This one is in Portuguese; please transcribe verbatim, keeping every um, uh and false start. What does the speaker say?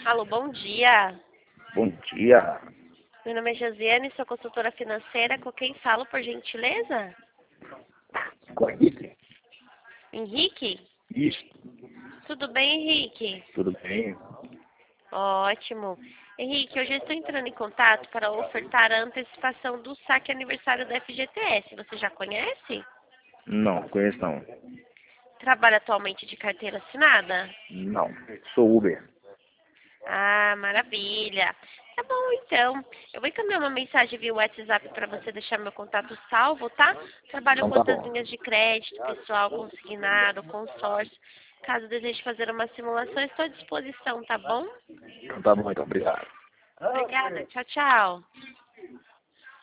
Alô, bom dia. Bom dia. Meu nome é Josiane, sou consultora financeira. Com quem falo, por gentileza? Conhece? Henrique? Isso, Tudo bem, Henrique? tudo bem? Ótimo. Henrique, hoje eu estou entrando em contato para ofertar a antecipação do saque aniversário da F G T S. Você já conhece? Não, conheço não. Trabalha atualmente de carteira assinada? Não, sou Uber. Ah, maravilha. Tá bom, então. Eu vou encaminhar uma mensagem via WhatsApp para você deixar meu contato salvo, tá? Trabalho Então com tá outras bom. linhas de crédito, pessoal, consignado, consórcio. Caso deseje fazer uma simulação, estou à disposição, tá bom? Então tá bom, então, obrigado. Obrigada. Tchau, tchau.